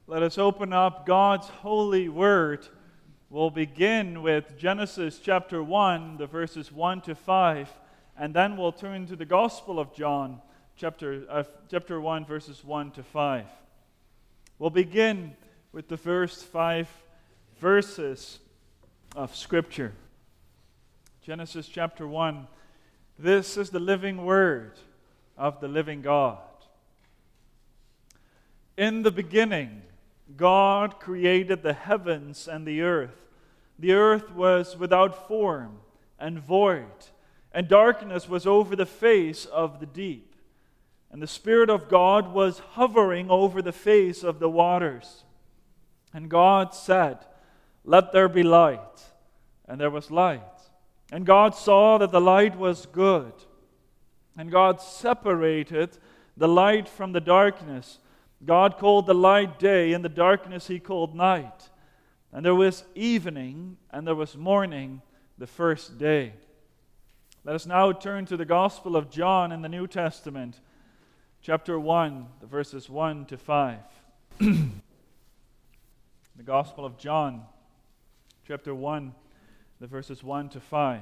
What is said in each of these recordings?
Let us open up God's holy word. We'll begin with Genesis chapter 1, the verses 1 to 5, and then we'll turn to the Gospel of John, chapter 1, verses 1 to 5. We'll begin with the first 5 verses of Scripture. Genesis chapter 1. This is the living word of the living God. In the beginning, God created the heavens and the earth. The earth was without form and void, and darkness was over the face of the deep. And the Spirit of God was hovering over the face of the waters. And God said, "Let there be light." And there was light. And God saw that the light was good. And God separated the light from the darkness. God called the light day, and the darkness He called night. And there was evening, and there was morning, the first day. Let us now turn to the Gospel of John in the New Testament, chapter 1, the verses 1 to 5. The Gospel of John, chapter 1, the verses 1 to 5.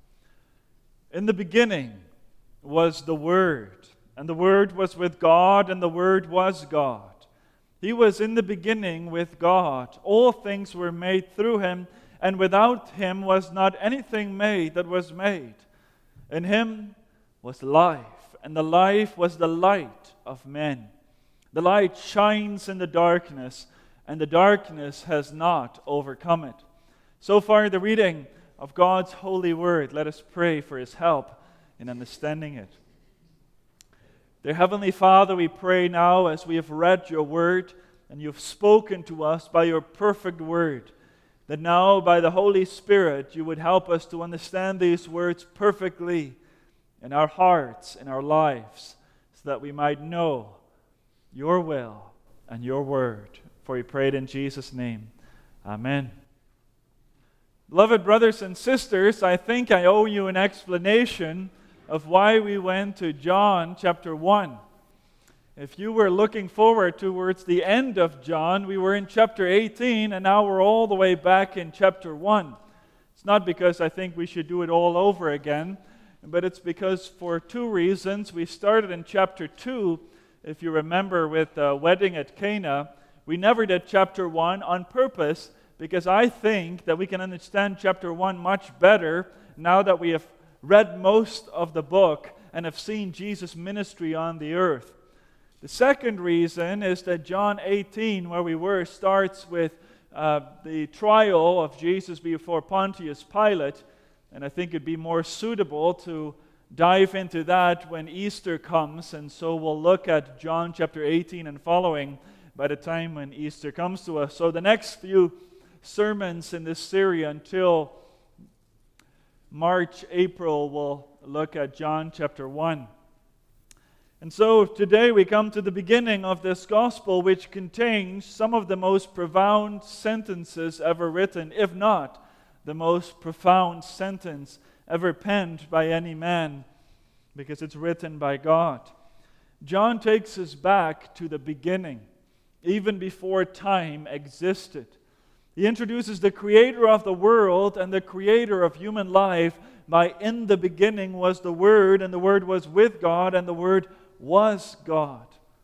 In the beginning was the Word, and the Word was with God, and the Word was God. He was in the beginning with God. All things were made through Him, and without Him was not anything made that was made. In Him was life, and the life was the light of men. The light shines in the darkness, and the darkness has not overcome it. So far, the reading of God's holy word. Let us pray for His help in understanding it. Dear Heavenly Father, we pray now as we have read Your word and You've spoken to us by Your perfect word, that now by the Holy Spirit You would help us to understand these words perfectly in our hearts, in our lives, so that we might know Your will and Your word. For we pray it in Jesus' name. Amen. Beloved brothers and sisters, I think I owe you an explanation of why we went to John chapter 1. If you were looking forward towards the end of John, we were in chapter 18, and now we're all the way back in chapter 1. It's not because I think we should do it all over again, but it's because for two reasons. We started in chapter 2, if you remember, with the wedding at Cana. We never did chapter 1 on purpose, because I think that we can understand chapter 1 much better now that we have read most of the book and have seen Jesus' ministry on the earth. The second reason is that John 18, where we were, starts with the trial of Jesus before Pontius Pilate, and I think it'd be more suitable to dive into that when Easter comes, and so we'll look at John chapter 18 and following by the time when Easter comes to us. So the next few sermons in this series until March, April, we'll look at John chapter 1. And so today we come to the beginning of this gospel, which contains some of the most profound sentences ever written, if not the most profound sentence ever penned by any man, because it's written by God. John takes us back to the beginning, even before time existed. He introduces the creator of the world and the creator of human life by "in the beginning was the Word, and the Word was with God, and the Word was God."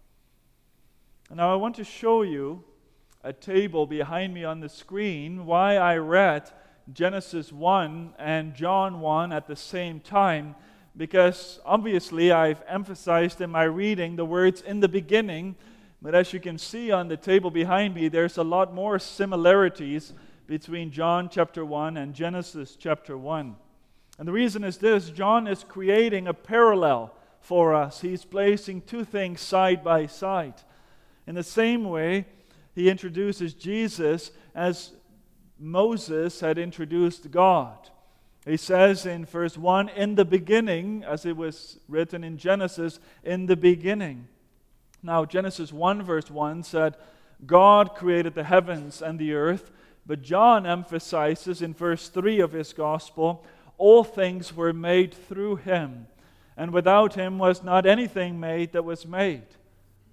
And now I want to show you a table behind me on the screen why I read Genesis 1 and John 1 at the same time, because obviously I've emphasized in my reading the words "in the beginning," but as you can see on the table behind me, there's a lot more similarities between John chapter 1 and Genesis chapter 1. And the reason is this: John is creating a parallel for us. He's placing two things side by side. In the same way, he introduces Jesus as Moses had introduced God. He says in verse 1, "In the beginning," as it was written in Genesis, "in the beginning." Now, Genesis 1 verse 1 said, God created the heavens and the earth, but John emphasizes in verse 3 of his gospel, all things were made through Him, and without Him was not anything made that was made.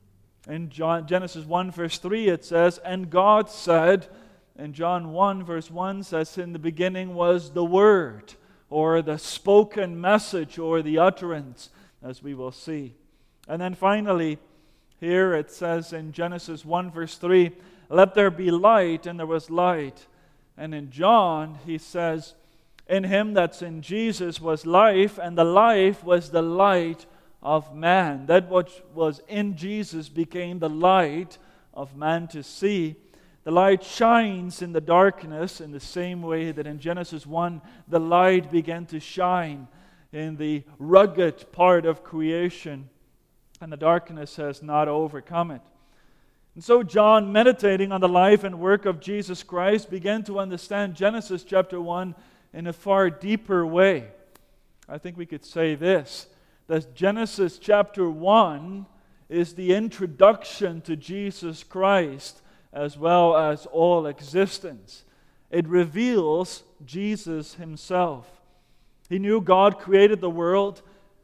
In Genesis 1 verse 3 it says, "And God said," and John 1 verse 1 says, "In the beginning was the Word," or the spoken message, or the utterance, as we will see. And then finally, here it says in Genesis 1 verse 3, "Let there be light," and there was light. And in John, he says, "In him," that's in Jesus, "was life, and the life was the light of man." That which was in Jesus became the light of man to see. The light shines in the darkness in the same way that in Genesis 1, the light began to shine in the rugged part of creation, and the darkness has not overcome it. And so John, meditating on the life and work of Jesus Christ, began to understand Genesis chapter 1 in a far deeper way. I think we could say this, that Genesis chapter 1 is the introduction to Jesus Christ as well as all existence. It reveals Jesus himself. He knew God created the world.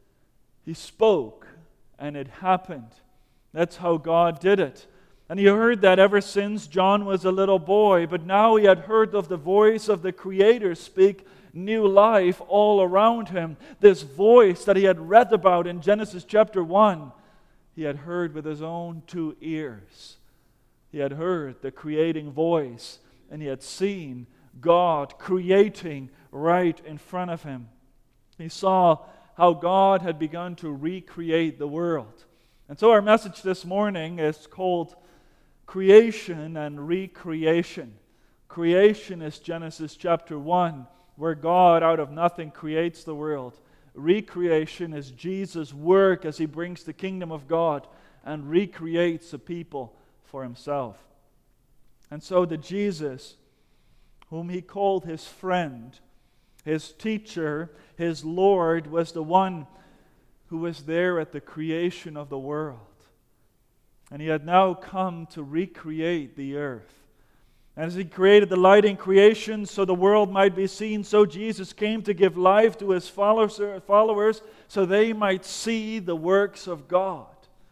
He spoke, and it happened. That's how God did it. And he heard that ever since John was a little boy, but now he had heard of the voice of the Creator speak new life all around him. This voice that he had read about in Genesis chapter 1, he had heard with his own two ears. He had heard the creating voice, and he had seen God creating right in front of him. He saw how God had begun to recreate the world. And so our message this morning is called Creation and Recreation. Creation is Genesis chapter 1, where God out of nothing creates the world. Recreation is Jesus' work as he brings the kingdom of God and recreates a people for himself. And so the Jesus whom he called his friend, his teacher, his Lord, was the one who was there at the creation of the world. And he had now come to recreate the earth. And as he created the light in creation so the world might be seen, so Jesus came to give life to his followers so they might see the works of God.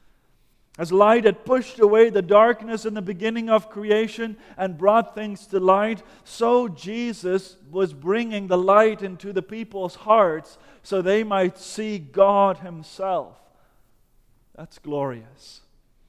As light had pushed away the darkness in the beginning of creation and brought things to light, so Jesus was bringing the light into the people's hearts so they might see God himself. That's glorious.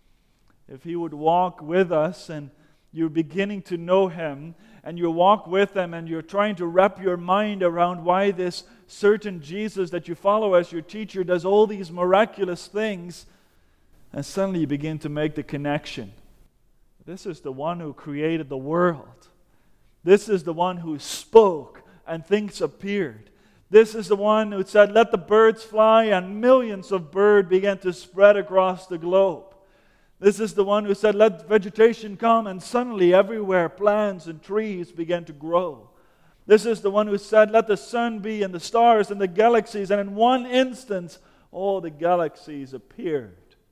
If he would walk with us and you're beginning to know him and you walk with him and you're trying to wrap your mind around why this certain Jesus that you follow as your teacher does all these miraculous things, and suddenly you begin to make the connection. This is the one who created the world. This is the one who spoke and things appeared. This is the one who said, "Let the birds fly," and millions of birds began to spread across the globe. This is the one who said, "Let vegetation come," and suddenly everywhere plants and trees began to grow. This is the one who said, "Let the sun be, and the stars and the galaxies," and in one instant all the galaxies appeared.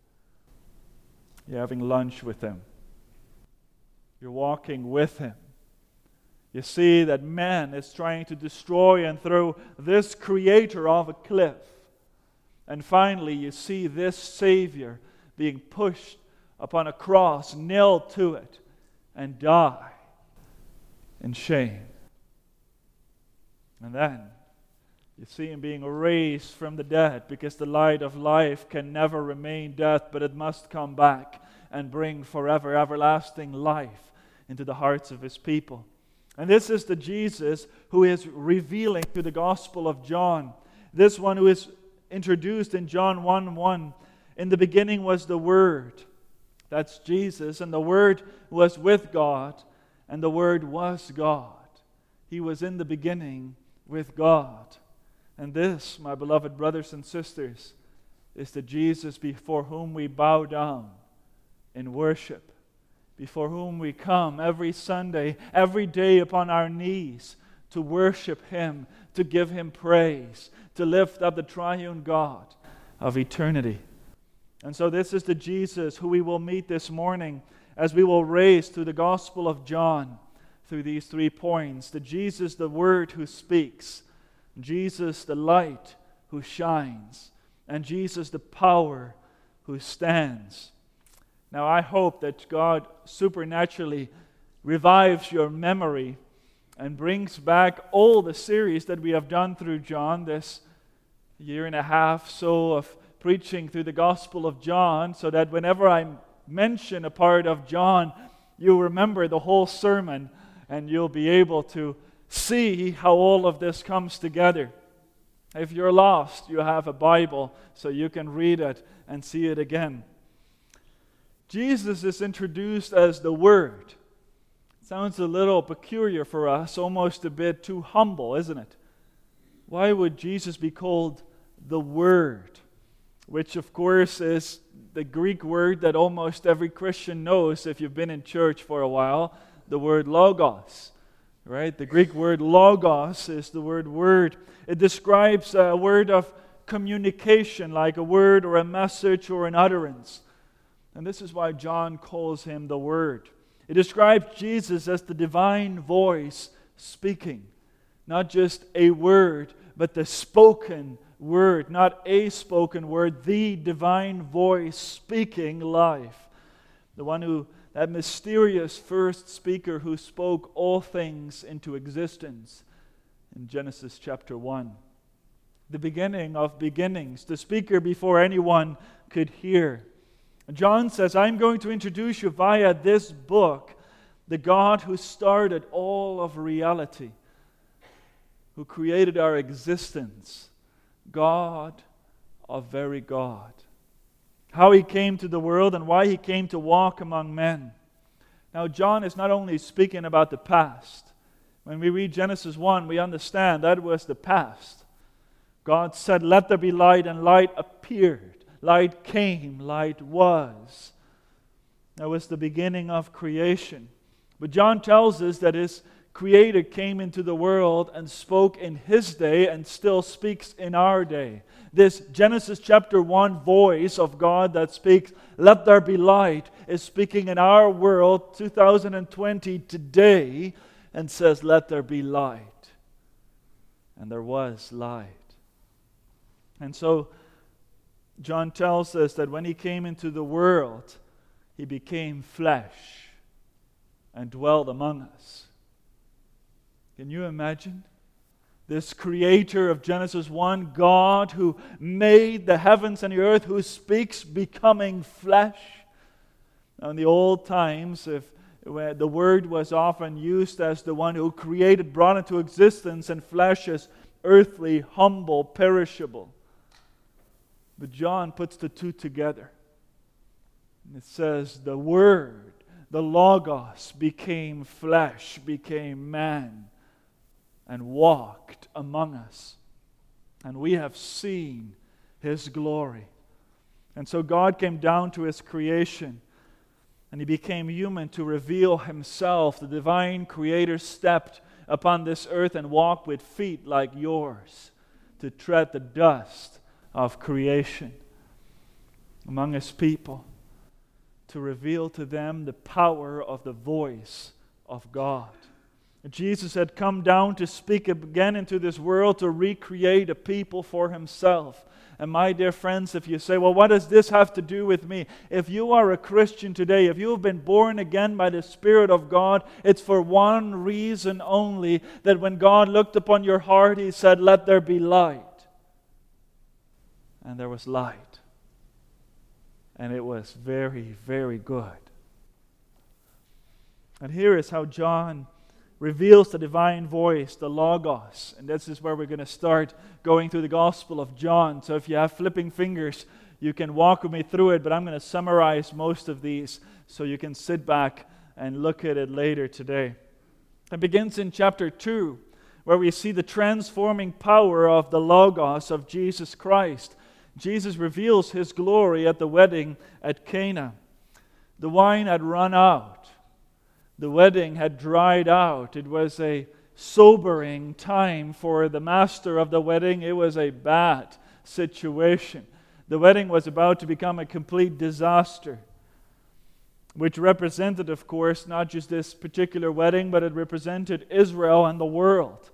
You're having lunch with him. You're walking with him. You see that man is trying to destroy and throw this creator off a cliff. And finally, you see this Savior being pushed upon a cross, nailed to it, and die in shame. And then you see him being raised from the dead, because the light of life can never remain death, but it must come back and bring forever everlasting life into the hearts of his people. And this is the Jesus who is revealing to the Gospel of John. This one who is introduced in John 1:1. In the beginning was the Word. That's Jesus. And the Word was with God, and the Word was God. He was in the beginning with God. And this, my beloved brothers and sisters, is the Jesus before whom we bow down in worship, before whom we come every Sunday, every day upon our knees to worship him, to give him praise, to lift up the triune God of eternity. And so this is the Jesus who we will meet this morning as we will race through the Gospel of John through these 3 points. The Jesus, the Word who speaks, Jesus, the light who shines, and Jesus, the power who stands. Now, I hope that God supernaturally revives your memory and brings back all the series that we have done through John, this year and a half so of preaching through the Gospel of John, so that whenever I mention a part of John, you'll remember the whole sermon and you'll be able to see how all of this comes together. If you're lost, you have a Bible so you can read it and see it again. Jesus is introduced as the Word. Sounds a little peculiar for us, almost a bit too humble, isn't it? Why would Jesus be called the Word? Which, of course, is the Greek word that almost every Christian knows if you've been in church for a while, the word logos. Right? The Greek word logos is the word word. It describes a word of communication, like a word or a message or an utterance. And this is why John calls him the Word. It describes Jesus as the divine voice speaking. Not just a word, but the spoken word. Not a spoken word, the divine voice speaking life. The one who, that mysterious first speaker who spoke all things into existence in Genesis chapter 1. The beginning of beginnings, the speaker before anyone could hear. John says, I'm going to introduce you via this book, the God who started all of reality, who created our existence, God of very God. How He came to the world and why He came to walk among men. Now, John is not only speaking about the past. When we read Genesis 1, we understand that was the past. God said, let there be light, and light appeared. Light came, light was. That was the beginning of creation. But John tells us that His Creator came into the world and spoke in His day and still speaks in our day. This Genesis chapter 1 voice of God that speaks, let there be light, is speaking in our world, 2020 today, and says, let there be light. And there was light. And so, John tells us that when He came into the world, He became flesh and dwelled among us. Can you imagine? This Creator of Genesis 1, God who made the heavens and the earth, who speaks becoming flesh. Now in the old times, where the word was often used as the one who created, brought into existence, and flesh is earthly, humble, perishable. But John puts the two together. And it says, the Word, the Logos, became flesh, became man, and walked among us. And we have seen His glory. And so God came down to His creation, and He became human to reveal Himself. The divine Creator stepped upon this earth and walked with feet like yours to tread the dust of creation among His people, to reveal to them the power of the voice of God. Jesus had come down to speak again into this world, to recreate a people for Himself. And my dear friends, if you say, well, what does this have to do with me? If you are a Christian today, if you have been born again by the Spirit of God, it's for one reason only, that when God looked upon your heart, He said, let there be light. And there was light. And it was very, very good. And here is how John reveals the divine voice, the Logos. And this is where we're going to start going through the Gospel of John. So if you have flipping fingers, you can walk with me through it, but I'm going to summarize most of these so you can sit back and look at it later today. It begins in chapter 2, where we see the transforming power of the Logos of Jesus Christ. Jesus reveals His glory at the wedding at Cana. The wine had run out. The wedding had dried out. It was a sobering time for the master of the wedding. It was a bad situation. The wedding was about to become a complete disaster, which represented, of course, not just this particular wedding, but it represented Israel and the world.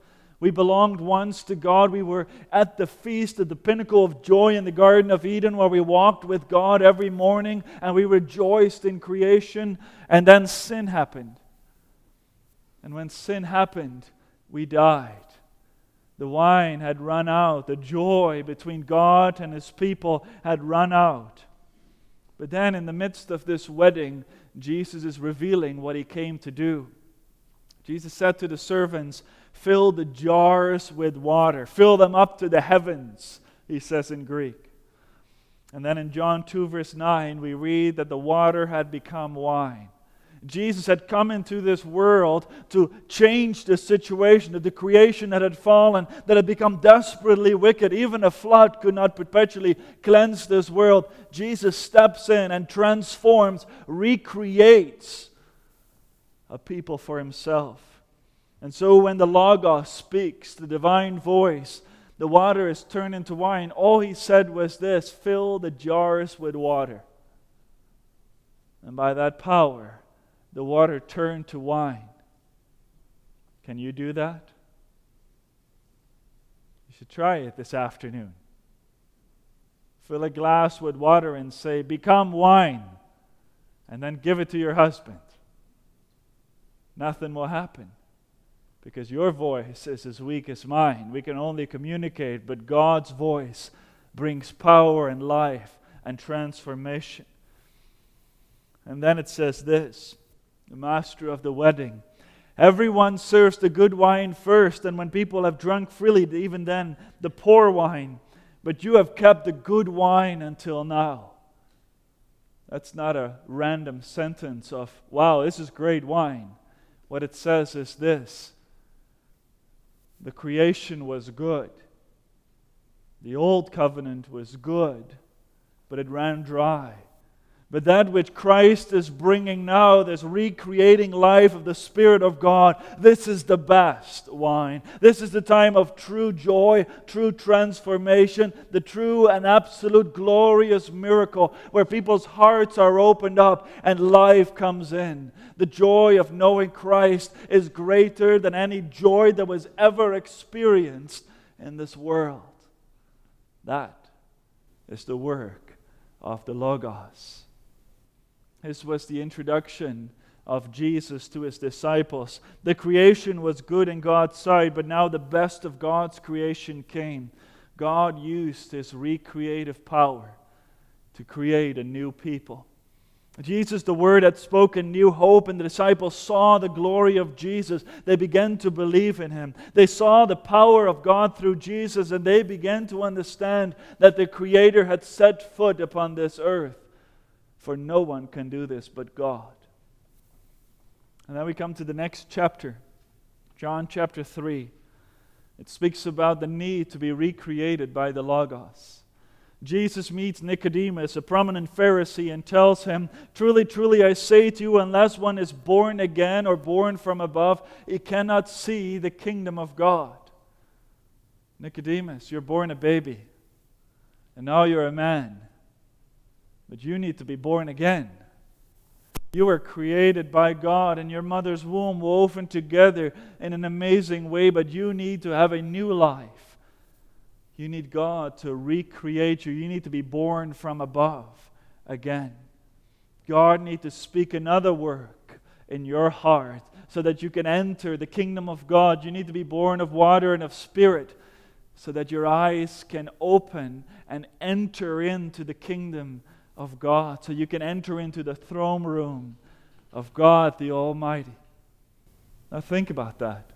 We belonged once to God. We were at the feast, at the pinnacle of joy in the Garden of Eden, where we walked with God every morning and we rejoiced in creation. And then sin happened. And when sin happened, we died. The wine had run out. The joy between God and His people had run out. But then in the midst of this wedding, Jesus is revealing what He came to do. Jesus said to the servants, "Fill the jars with water. Fill them up to the heavens," He says in Greek. And then in John 2 verse 9, we read that the water had become wine. Jesus had come into this world to change the situation of the creation that had fallen, that had become desperately wicked. Even a flood could not perpetually cleanse this world. Jesus steps in and transforms, recreates a people for Himself. And so when the Logos speaks, the divine voice, the water is turned into wine. All He said was this: fill the jars with water. And by that power, the water turned to wine. Can you do that? You should try it this afternoon. Fill a glass with water and say, "Become wine," and then give it to your husband. Nothing will happen, because your voice is as weak as mine. We can only communicate, but God's voice brings power and life and transformation. And then it says this: the master of the wedding, "Everyone serves the good wine first, and when people have drunk freely, even then the poor wine. But you have kept the good wine until now." That's not a random sentence of, "Wow, this is great wine." What it says is this: the creation was good. The old covenant was good, but it ran dry. But that which Christ is bringing now, this recreating life of the Spirit of God, this is the best wine. This is the time of true joy, true transformation, the true and absolute glorious miracle where people's hearts are opened up and life comes in. The joy of knowing Christ is greater than any joy that was ever experienced in this world. That is the work of the Logos. This was the introduction of Jesus to His disciples. The creation was good in God's sight, but now the best of God's creation came. God used His recreative power to create a new people. Jesus, the Word, had spoken new hope, and the disciples saw the glory of Jesus. They began to believe in Him. They saw the power of God through Jesus, and they began to understand that the Creator had set foot upon this earth. For no one can do this but God. And then we come to the next chapter, John chapter 3. It speaks about the need to be recreated by the Logos. Jesus meets Nicodemus, a prominent Pharisee, and tells him, "Truly, truly, I say to you, unless one is born again or born from above, he cannot see the kingdom of God." Nicodemus, you're born a baby, and now you're a man. But you need to be born again. You were created by God in your mother's womb, woven together in an amazing way, but you need to have a new life. You need God to recreate you. You need to be born from above again. God needs to speak another work in your heart so that you can enter the kingdom of God. You need to be born of water and of Spirit so that your eyes can open and enter into the kingdom of God, so you can enter into the throne room of God the Almighty. Now think about that.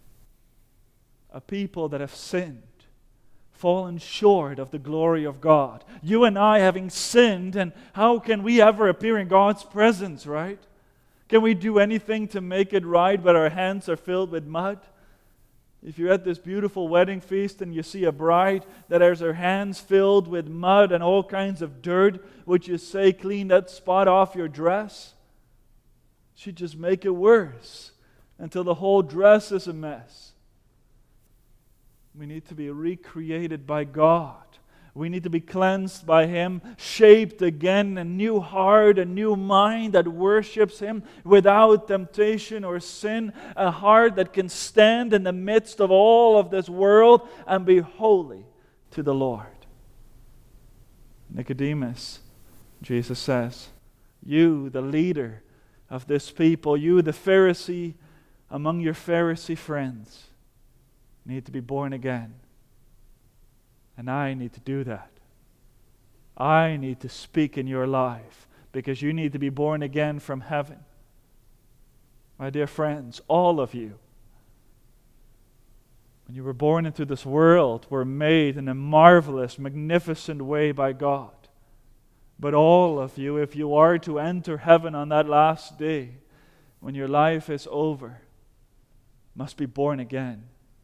A people that have sinned, fallen short of the glory of God. You and I having sinned, and how can we ever appear in God's presence, right? Can we do anything to make it right but our hands are filled with mud? If you're at this beautiful wedding feast and you see a bride that has her hands filled with mud and all kinds of dirt, would you say, "Clean that spot off your dress"? She'd just make it worse until the whole dress is a mess. We need to be recreated by God. We need to be cleansed by Him, shaped again, a new heart, a new mind that worships Him without temptation or sin, a heart that can stand in the midst of all of this world and be holy to the Lord. Nicodemus, Jesus says, you, the leader of this people, you, the Pharisee among your Pharisee friends, need to be born again. And I need to do that. I need to speak in your life because you need to be born again from heaven. My dear friends, all of you, when you were born into this world, were made in a marvelous, magnificent way by God. But all of you, if you are to enter heaven on that last day, when your life is over, must be born again.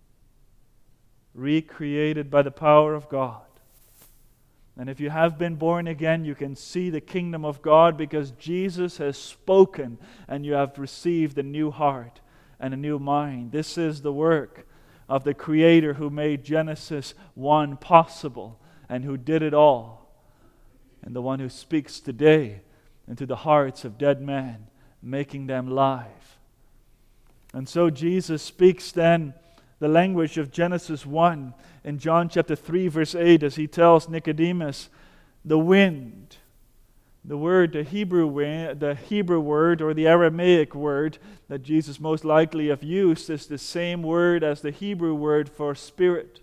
Recreated by the power of God. And if you have been born again, you can see the kingdom of God because Jesus has spoken and you have received a new heart and a new mind. This is the work of the Creator who made Genesis 1 possible and who did it all. And the one who speaks today into the hearts of dead men, making them live. And so Jesus speaks then the language of Genesis 1 in John chapter 3 verse 8 as he tells Nicodemus, the wind, the word, the Hebrew word or the Aramaic word that Jesus most likely have used is the same word as the Hebrew word for spirit.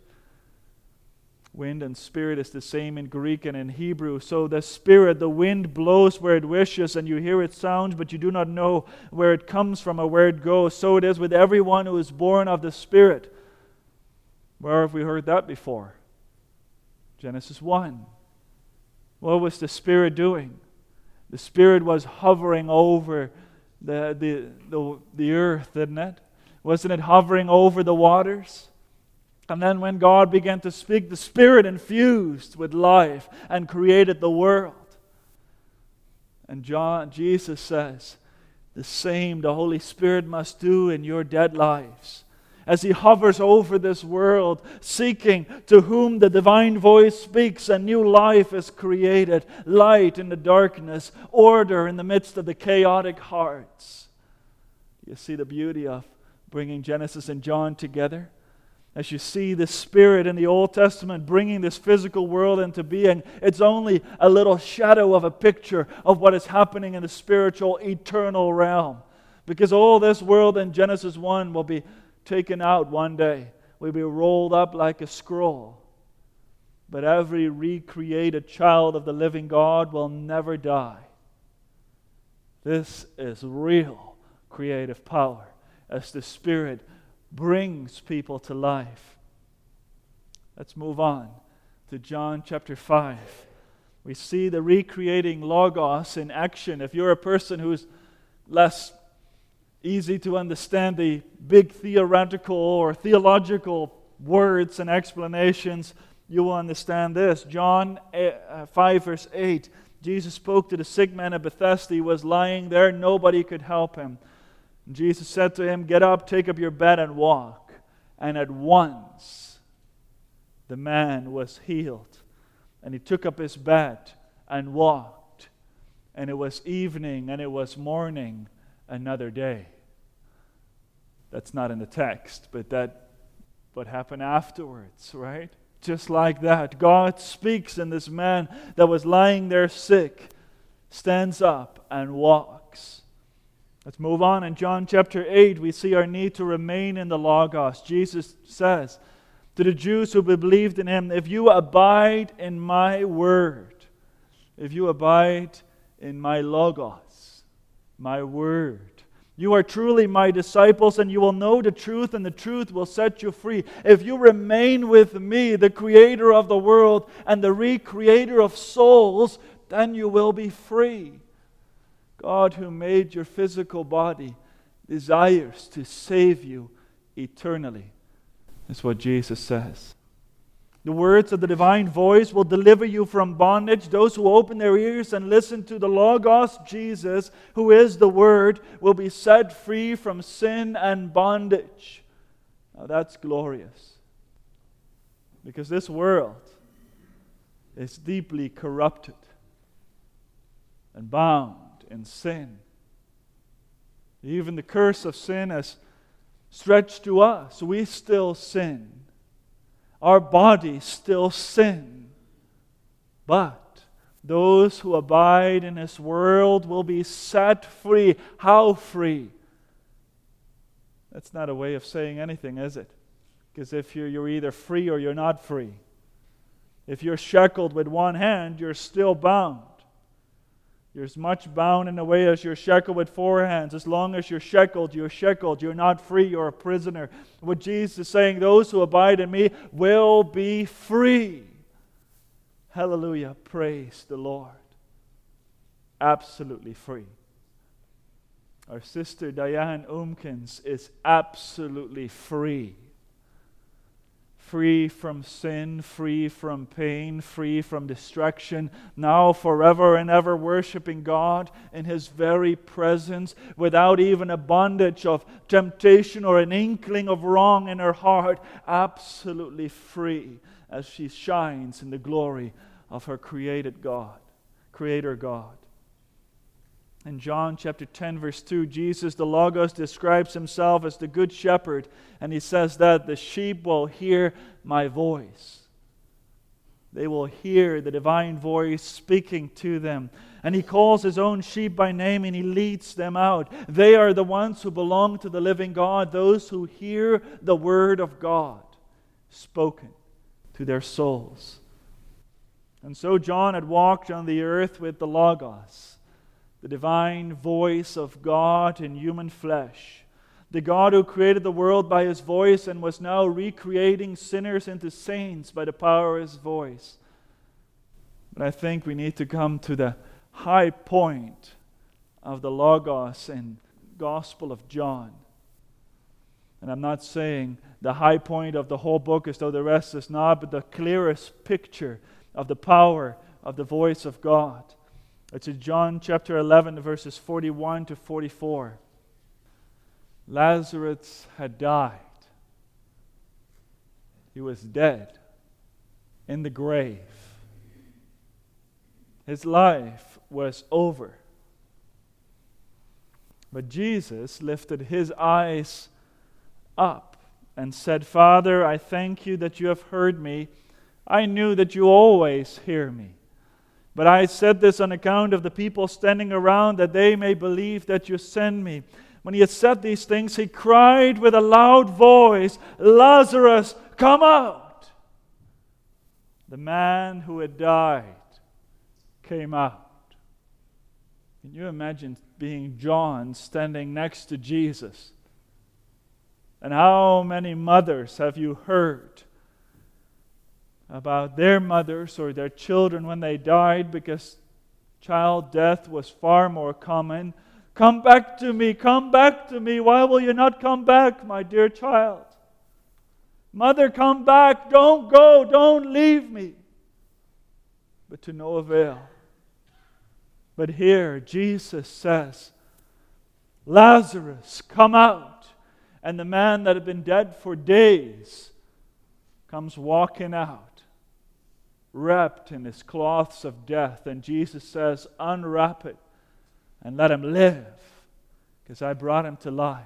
Wind and spirit is the same in Greek and in Hebrew. So the spirit, the wind blows where it wishes and you hear its sound, but you do not know where it comes from or where it goes. So it is with everyone who is born of the Spirit. Where have we heard that before? Genesis 1. What was the Spirit doing? The Spirit was hovering over the earth, didn't it? Wasn't it hovering over the waters? And then when God began to speak, the Spirit infused with life and created the world. And Jesus says, the same the Holy Spirit must do in your dead lives. As He hovers over this world, seeking to whom the divine voice speaks, a new life is created, light in the darkness, order in the midst of the chaotic hearts. You see the beauty of bringing Genesis and John together? As you see the Spirit in the Old Testament bringing this physical world into being, it's only a little shadow of a picture of what is happening in the spiritual, eternal realm. Because all this world in Genesis 1 will be taken out one day. Will be rolled up like a scroll. But every recreated child of the living God will never die. This is real creative power as the Spirit brings people to life. Let's move on to John chapter 5. We see the recreating Logos in action. If you're a person who's less easy to understand the big theoretical or theological words and explanations, you will understand this. John 5 verse 8, Jesus spoke to the sick man of Bethesda. He was lying there. Nobody could help him. Jesus said to him, "Get up, take up your bed and walk." And at once the man was healed. And he took up his bed and walked. And it was evening and it was morning another day. That's not in the text, but that what happened afterwards, right? Just like that, God speaks and this man that was lying there sick stands up and walks. Let's move on. In John chapter 8, we see our need to remain in the Logos. Jesus says to the Jews who believed in Him, "If you abide in my word," if you abide in my Logos, my word, "you are truly my disciples and you will know the truth and the truth will set you free." If you remain with me, the creator of the world and the recreator of souls, then you will be free. God, who made your physical body, desires to save you eternally. That's what Jesus says. The words of the divine voice will deliver you from bondage. Those who open their ears and listen to the Logos, Jesus, who is the Word, will be set free from sin and bondage. Now that's glorious. Because this world is deeply corrupted and bound in sin. Even the curse of sin has stretched to us. We still sin. Our bodies still sin. But those who abide in His world will be set free. How free? That's not a way of saying anything, is it? Because if you're either free or you're not free. If you're shackled with one hand, you're still bound. You're as much bound in a way as you're shackled with four hands. As long as you're shackled. You're not free, you're a prisoner. What Jesus is saying, those who abide in me will be free. Hallelujah. Praise the Lord. Absolutely free. Our sister Diane Oomkins is absolutely free. Free from sin, free from pain, free from distraction, now forever and ever worshiping God in His very presence, without even a bondage of temptation or an inkling of wrong in her heart, absolutely free as she shines in the glory of her Creator God. In John chapter 10, verse 2, Jesus, the Logos, describes Himself as the Good Shepherd, and He says that the sheep will hear my voice. They will hear the divine voice speaking to them. And He calls His own sheep by name and He leads them out. They are the ones who belong to the living God, those who hear the Word of God spoken to their souls. And so John had walked on the earth with the Logos, the divine voice of God in human flesh. The God who created the world by His voice and was now recreating sinners into saints by the power of His voice. But I think we need to come to the high point of the Logos in Gospel of John. And I'm not saying the high point of the whole book as though the rest is not, but the clearest picture of the power of the voice of God. It's in John chapter 11, verses 41 to 44. Lazarus had died. He was dead in the grave. His life was over. But Jesus lifted His eyes up and said, Father, I thank You that You have heard me. I knew that You always hear me. But I said this on account of the people standing around, that they may believe that You sent me. When He had said these things, He cried with a loud voice, Lazarus, come out! The man who had died came out. Can you imagine being John standing next to Jesus? And how many mothers have you heard about their mothers or their children when they died, because child death was far more common? Come back to me, come back to me. Why will you not come back, my dear child? Mother, come back. Don't go, don't leave me. But to no avail. But here Jesus says, Lazarus, come out. And the man that had been dead for days comes walking out, wrapped in his cloths of death. And Jesus says, unwrap it and let him live, because I brought him to life.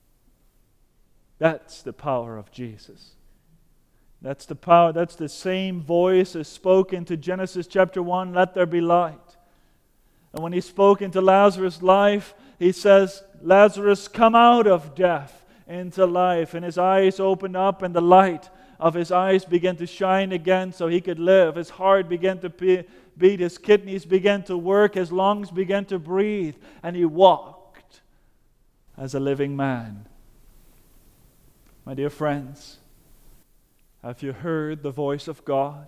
That's the power of Jesus. That's the power. That's the same voice as spoke into Genesis chapter 1, let there be light. And when He spoke into Lazarus' life, He says, Lazarus, come out of death into life. And his eyes opened up, and the light of his eyes began to shine again so he could live. His heart began to beat, his kidneys began to work, his lungs began to breathe, and he walked as a living man. My dear friends, have you heard the voice of God?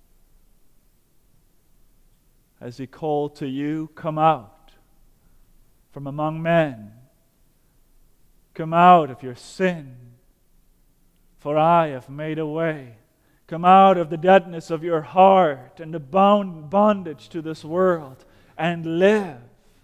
Has He called to you, come out from among men. Come out of your sin, for I have made a way. Come out of the deadness of your heart and the bondage to this world and live.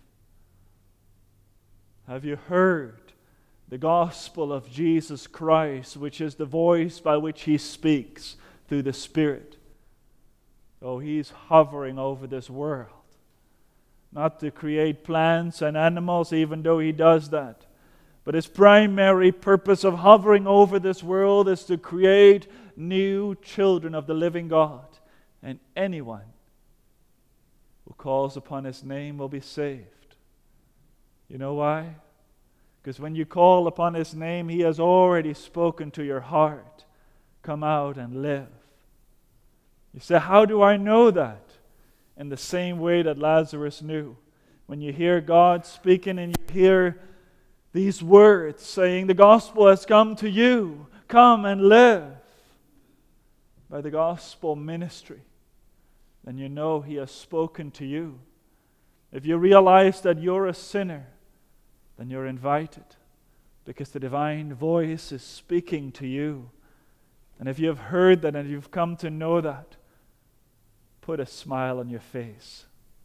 Have you heard the gospel of Jesus Christ, which is the voice by which He speaks through the Spirit? Oh, He's hovering over this world. Not to create plants and animals, even though He does that. But His primary purpose of hovering over this world is to create new children of the living God. And anyone who calls upon His name will be saved. You know why? Because when you call upon His name, He has already spoken to your heart. Come out and live. You say, how do I know that? In the same way that Lazarus knew. When you hear God speaking and you hear these words saying, the gospel has come to you. Come and live. By the gospel ministry, then you know He has spoken to you. If you realize that you're a sinner, then you're invited, because the divine voice is speaking to you. And if you have heard that and you've come to know that, put a smile on your face.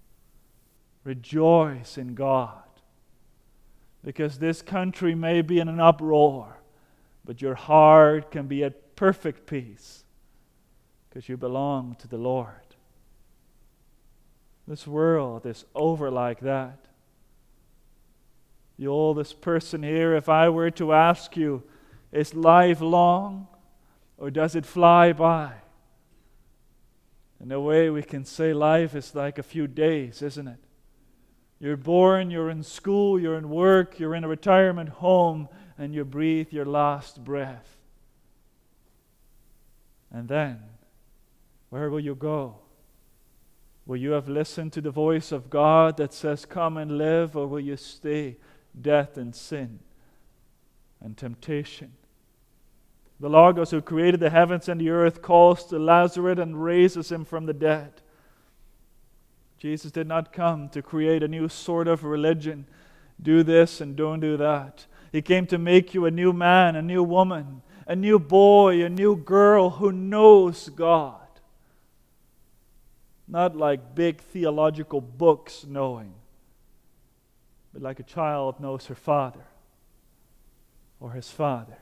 Rejoice in God, because this country may be in an uproar, but your heart can be at perfect peace, because you belong to the Lord. This world is over like that. The oldest person here, if I were to ask you, is life long or does it fly by? In a way, we can say life is like a few days, isn't it? You're born, you're in school, you're in work, you're in a retirement home, and you breathe your last breath. And then, where will you go? Will you have listened to the voice of God that says, come and live, or will you stay death and sin and temptation? The Logos who created the heavens and the earth calls to Lazarus and raises him from the dead. Jesus did not come to create a new sort of religion. Do this and don't do that. He came to make you a new man, a new woman, a new boy, a new girl who knows God. Not like big theological books knowing, but like a child knows her father or his father.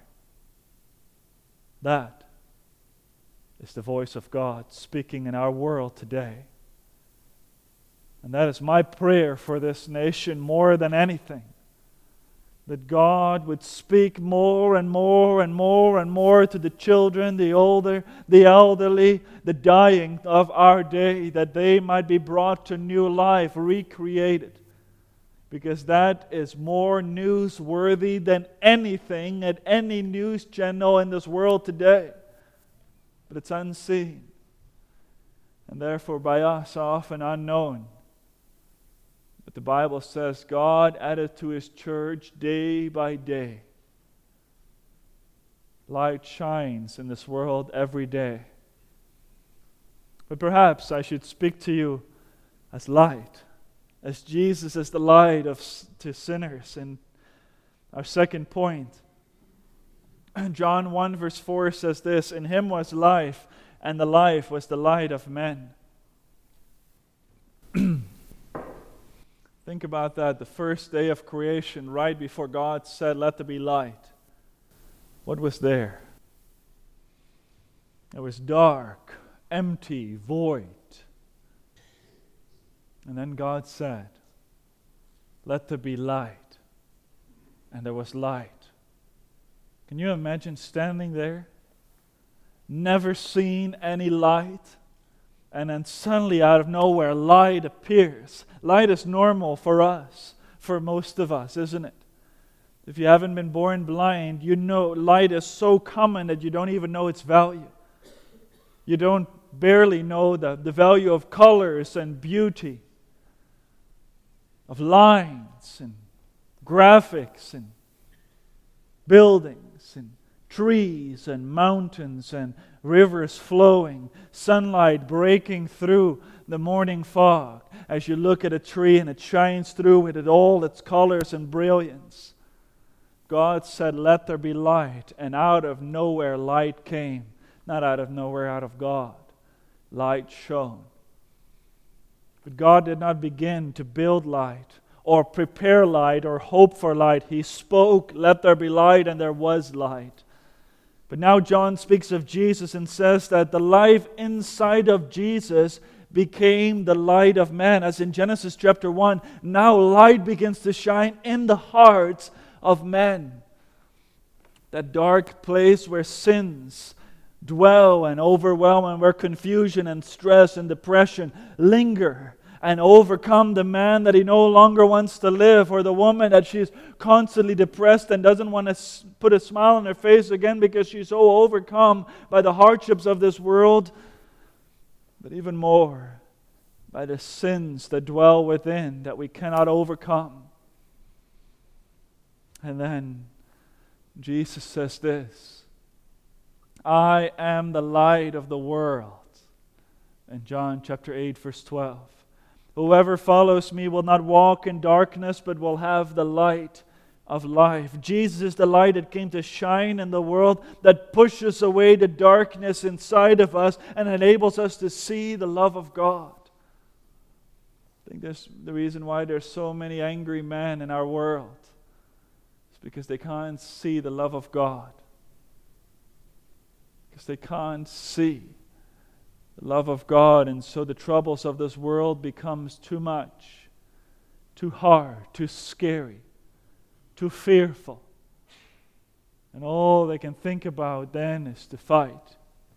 That is the voice of God speaking in our world today. And that is my prayer for this nation more than anything. That God would speak more and more and more and more to the children, the older, the elderly, the dying of our day, that they might be brought to new life, recreated. Because that is more newsworthy than anything at any news channel in this world today. But it's unseen. And therefore by us often unknown. But the Bible says God added to His church day by day. Light shines in this world every day. But perhaps I should speak to you as light, as Jesus is the light to sinners. And our second point, John 1 verse 4 says this, in Him was life, and the life was the light of men. Think about that, the first day of creation, right before God said, let there be light. What was there? It was dark, empty, void. And then God said, let there be light. And there was light. Can you imagine standing there, never seen any light, and then suddenly out of nowhere light appears. Light is normal for us, for most of us, isn't it? If you haven't been born blind, you know light is so common that you don't even know its value. You don't barely know the value of colors and beauty, of lines and graphics and buildings and trees and mountains and rivers flowing, sunlight breaking through the morning fog as you look at a tree and it shines through with all its colors and brilliance. God said, let there be light, and out of nowhere light came. Not out of nowhere, out of God. Light shone. But God did not begin to build light or prepare light or hope for light. He spoke, let there be light, and there was light. But now John speaks of Jesus and says that the life inside of Jesus became the light of man. As in Genesis chapter 1, now light begins to shine in the hearts of men. That dark place where sins dwell and overwhelm, and where confusion and stress and depression linger and overcome the man that he no longer wants to live, or the woman that she's constantly depressed and doesn't want to put a smile on her face again because she's so overcome by the hardships of this world, but even more by the sins that dwell within that we cannot overcome. And then Jesus says this, I am the light of the world. In John chapter 8, verse 12. Whoever follows me will not walk in darkness, but will have the light of life. Jesus is the light that came to shine in the world, that pushes away the darkness inside of us and enables us to see the love of God. I think that's the reason why there's so many angry men in our world. It's because they can't see the love of God. Because they can't see the love of God, and so the troubles of this world becomes too much, too hard, too scary, too fearful. And all they can think about then is to fight.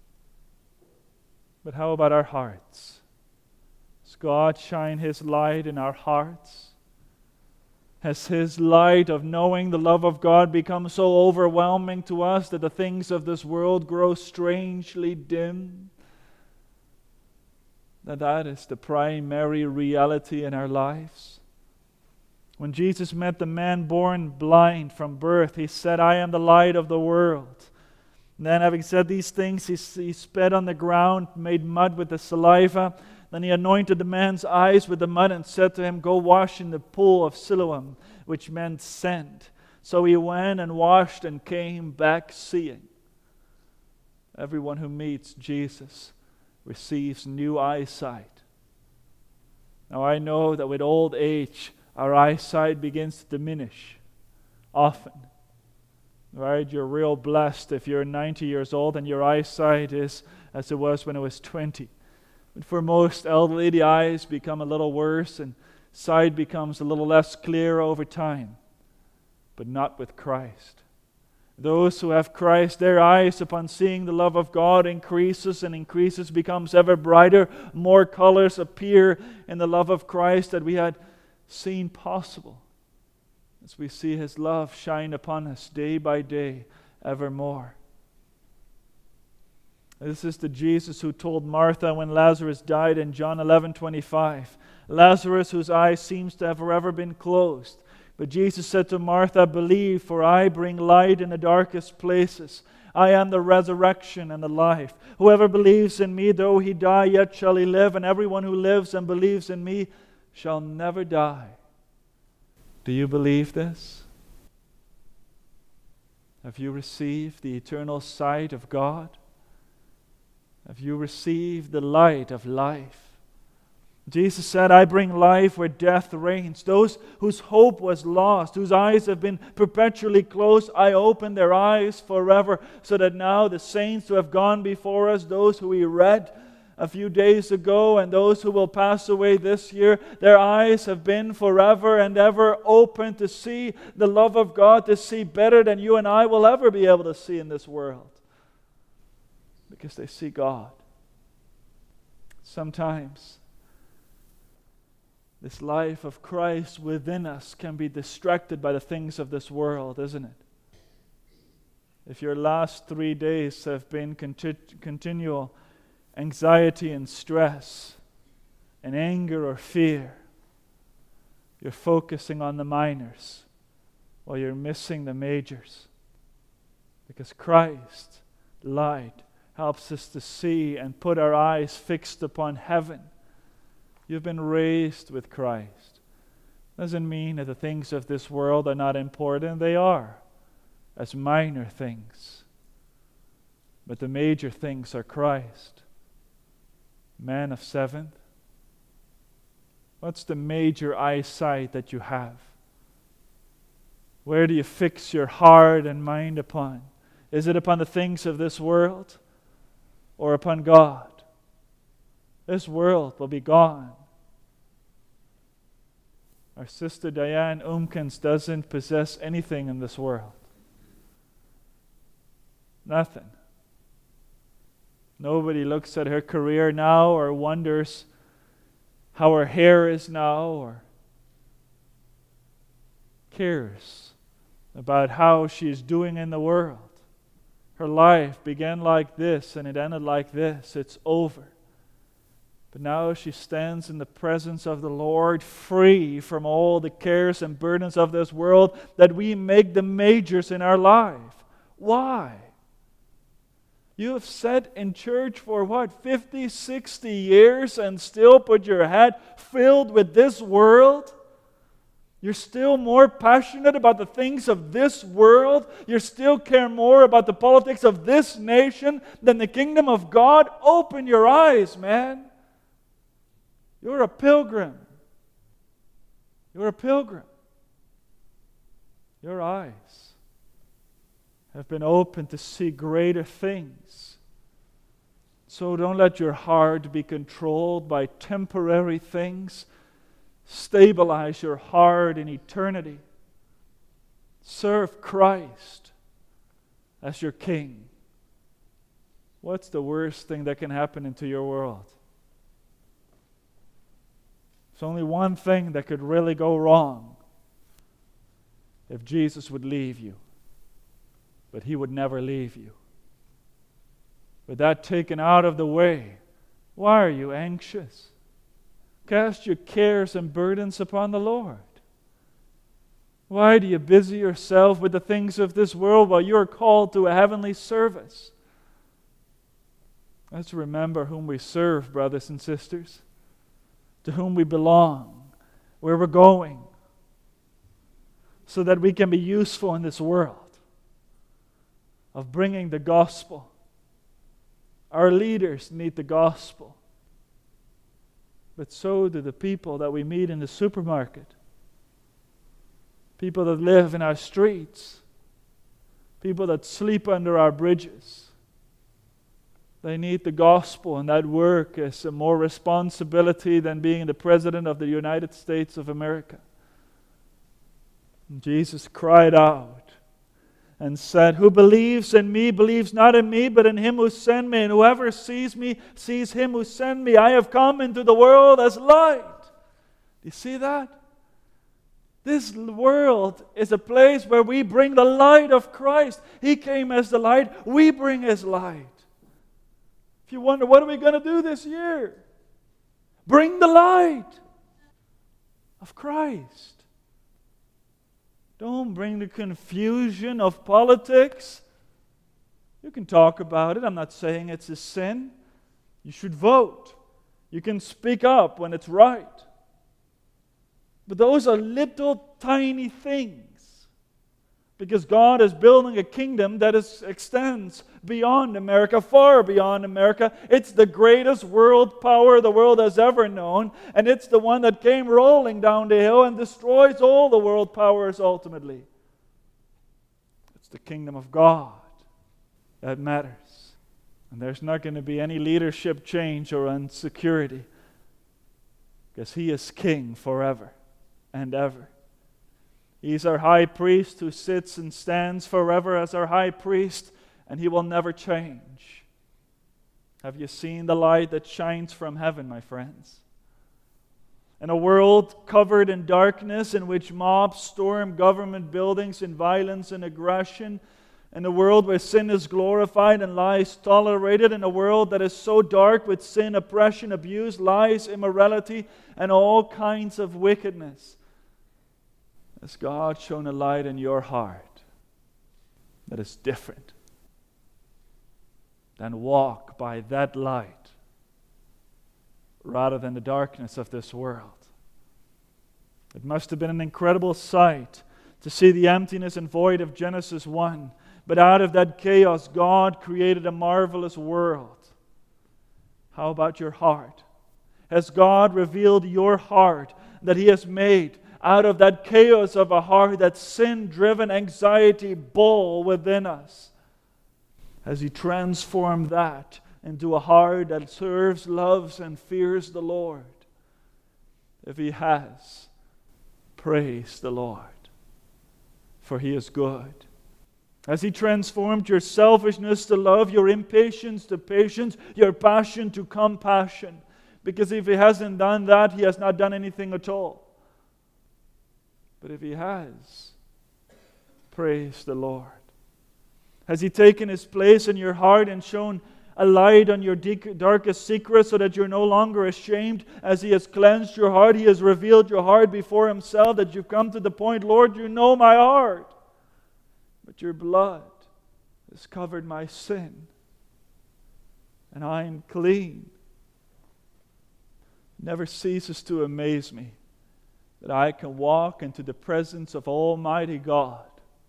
But how about our hearts? Does God shine His light in our hearts? Has His light of knowing the love of God become so overwhelming to us that the things of this world grow strangely dim? That is the primary reality in our lives. When Jesus met the man born blind from birth, He said, I am the light of the world. And then having said these things, he spit on the ground, made mud with the saliva. Then He anointed the man's eyes with the mud and said to him, go wash in the pool of Siloam, which meant sent. So he went and washed and came back seeing. Everyone who meets Jesus receives new eyesight. Now I know that with old age, our eyesight begins to diminish often. Right? You're real blessed if you're 90 years old and your eyesight is as it was when it was 20. But for most elderly, the eyes become a little worse and sight becomes a little less clear over time. But not with Christ. Those who have Christ, their eyes upon seeing the love of God increases and increases, becomes ever brighter. More colors appear in the love of Christ that we had seen possible. As we see His love shine upon us day by day, evermore. This is the Jesus who told Martha when Lazarus died in John 11:25. Lazarus, whose eyes seems to have forever been closed. But Jesus said to Martha, believe, for I bring light in the darkest places. I am the resurrection and the life. Whoever believes in me, though he die, yet shall he live. And everyone who lives and believes in me shall never die. Do you believe this? Have you received the eternal sight of God? Have you received the light of life? Jesus said, I bring life where death reigns. Those whose hope was lost, whose eyes have been perpetually closed, I open their eyes forever, so that now the saints who have gone before us, those who we read a few days ago, and those who will pass away this year, their eyes have been forever and ever open to see the love of God, to see better than you and I will ever be able to see in this world. Because they see God. Sometimes this life of Christ within us can be distracted by the things of this world, isn't it? If your last 3 days have been continual anxiety and stress and anger or fear, you're focusing on the minors while you're missing the majors. Because Christ, light, helps us to see and put our eyes fixed upon heaven. You've been raised with Christ. Doesn't mean that the things of this world are not important. They are, as minor things. But the major things are Christ. Man of seventh, what's the major eyesight that you have? Where do you fix your heart and mind upon? Is it upon the things of this world or upon God? This world will be gone. Our sister Diane Umkins doesn't possess anything in this world. Nothing. Nobody looks at her career now or wonders how her hair is now or cares about how she is doing in the world. Her life began like this and it ended like this. It's over. But now she stands in the presence of the Lord, free from all the cares and burdens of this world that we make the majors in our life. Why? You have sat in church for 50, 60 years and still put your head filled with this world? You're still more passionate about the things of this world? You still care more about the politics of this nation than the kingdom of God? Open your eyes, man. You're a pilgrim. You're a pilgrim. Your eyes have been opened to see greater things. So don't let your heart be controlled by temporary things. Stabilize your heart in eternity. Serve Christ as your King. What's the worst thing that can happen into your world? There's only one thing that could really go wrong. If Jesus would leave you. But He would never leave you. With that taken out of the way, why are you anxious? Cast your cares and burdens upon the Lord. Why do you busy yourself with the things of this world while you are called to a heavenly service? Let's remember whom we serve, brothers and sisters. To whom we belong, where we're going, so that we can be useful in this world of bringing the gospel. Our leaders need the gospel, but so do the people that we meet in the supermarket, people that live in our streets, people that sleep under our bridges. They need the gospel, and that work is a more responsibility than being the President of the United States of America. And Jesus cried out and said, "Who believes in me believes not in me, but in Him who sent me. And whoever sees me sees Him who sent me. I have come into the world as light." Do you see that? This world is a place where we bring the light of Christ. He came as the light. We bring His light. If you wonder, what are we going to do this year? Bring the light of Christ. Don't bring the confusion of politics. You can talk about it. I'm not saying it's a sin. You should vote. You can speak up when it's right. But those are little tiny things. Because God is building a kingdom that extends beyond America, far beyond America. It's the greatest world power the world has ever known. And it's the one that came rolling down the hill and destroys all the world powers ultimately. It's the kingdom of God that matters. And there's not going to be any leadership change or insecurity. Because He is King forever and ever. He's our high priest who sits and stands forever as our high priest, and He will never change. Have you seen the light that shines from heaven, my friends? In a world covered in darkness, in which mobs storm government buildings in violence and aggression, in a world where sin is glorified and lies tolerated, in a world that is so dark with sin, oppression, abuse, lies, immorality, and all kinds of wickedness, has God shown a light in your heart that is different? Then walk by that light rather than the darkness of this world. It must have been an incredible sight to see the emptiness and void of Genesis 1. But out of that chaos, God created a marvelous world. How about your heart? Has God revealed your heart that He has made out of that chaos of a heart, that sin-driven anxiety ball within us? Has He transformed that into a heart that serves, loves, and fears the Lord? If He has, praise the Lord, for He is good. Has He transformed your selfishness to love, your impatience to patience, your passion to compassion? Because if He hasn't done that, He has not done anything at all. But if He has, praise the Lord. Has He taken His place in your heart and shone a light on your darkest secrets so that you're no longer ashamed? As He has cleansed your heart, He has revealed your heart before Himself, that you've come to the point, Lord, you know my heart, but your blood has covered my sin, and I am clean. It never ceases to amaze me that I can walk into the presence of Almighty God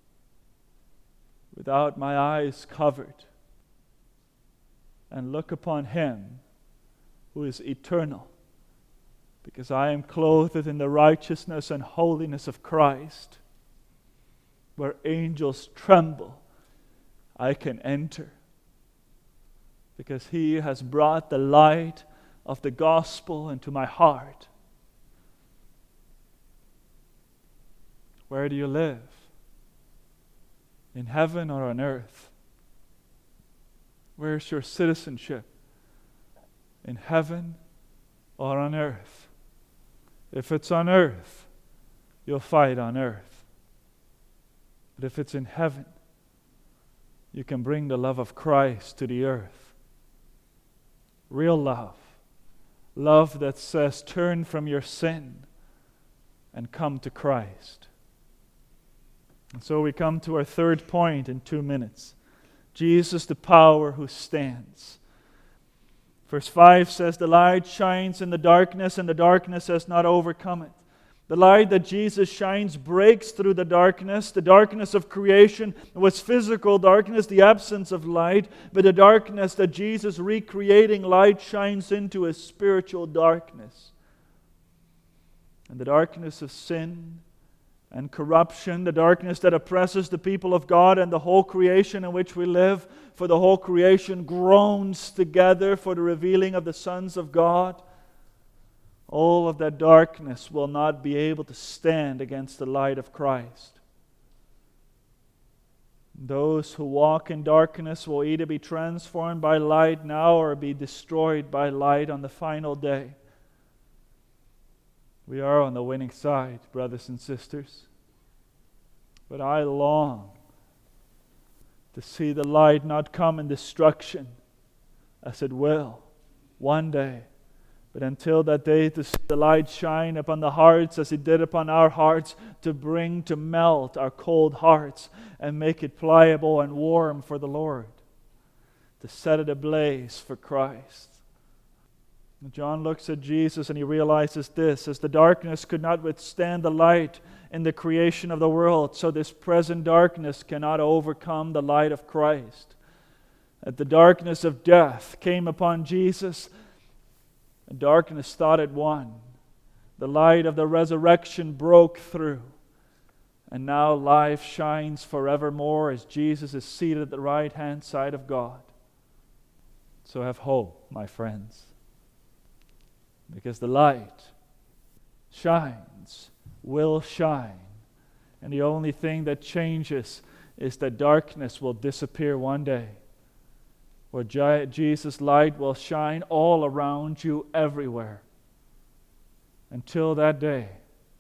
without my eyes covered and look upon Him who is eternal, because I am clothed in the righteousness and holiness of Christ. Where angels tremble, I can enter, because He has brought the light of the gospel into my heart. Where do you live? In heaven or on earth? Where's your citizenship? In heaven or on earth? If it's on earth, you'll fight on earth. But if it's in heaven, you can bring the love of Christ to the earth. Real love. Love that says, turn from your sin and come to Christ. And so we come to our third point in 2 minutes. Jesus, the power who stands. Verse 5 says, the light shines in the darkness, and the darkness has not overcome it. The light that Jesus shines breaks through the darkness. The darkness of creation was physical darkness, the absence of light. But the darkness that Jesus recreating light shines into is spiritual darkness. And the darkness of sin and corruption, the darkness that oppresses the people of God and the whole creation in which we live, for the whole creation groans together for the revealing of the sons of God. All of that darkness will not be able to stand against the light of Christ. Those who walk in darkness will either be transformed by light now or be destroyed by light on the final day. We are on the winning side, brothers and sisters. But I long to see the light not come in destruction, as it will one day. But until that day, to see the light shine upon the hearts as it did upon our hearts, to melt our cold hearts and make it pliable and warm for the Lord, to set it ablaze for Christ. And John looks at Jesus and he realizes this: as the darkness could not withstand the light in the creation of the world, so this present darkness cannot overcome the light of Christ. That the darkness of death came upon Jesus, and darkness thought it won. The light of the resurrection broke through, and now life shines forevermore as Jesus is seated at the right-hand side of God. So have hope, my friends. Because the light shines, will shine. And the only thing that changes is that darkness will disappear one day. Where Jesus' light will shine all around you, everywhere. Until that day,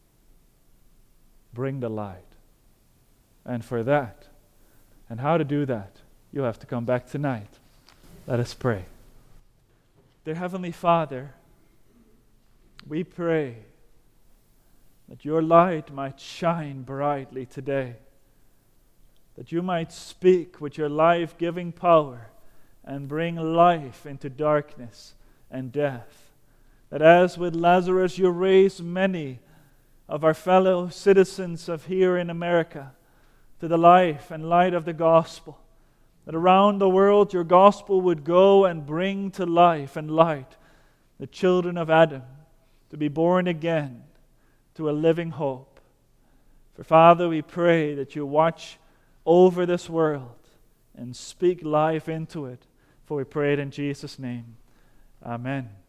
bring the light. And for that, and how to do that, you'll have to come back tonight. Let us pray. Dear Heavenly Father, we pray that your light might shine brightly today, that you might speak with your life-giving power and bring life into darkness and death. That as with Lazarus you raise many of our fellow citizens of here in America to the life and light of the gospel, that around the world your gospel would go and bring to life and light the children of Adam, to be born again to a living hope. For Father, we pray that you watch over this world and speak life into it. For we pray it in Jesus' name. Amen.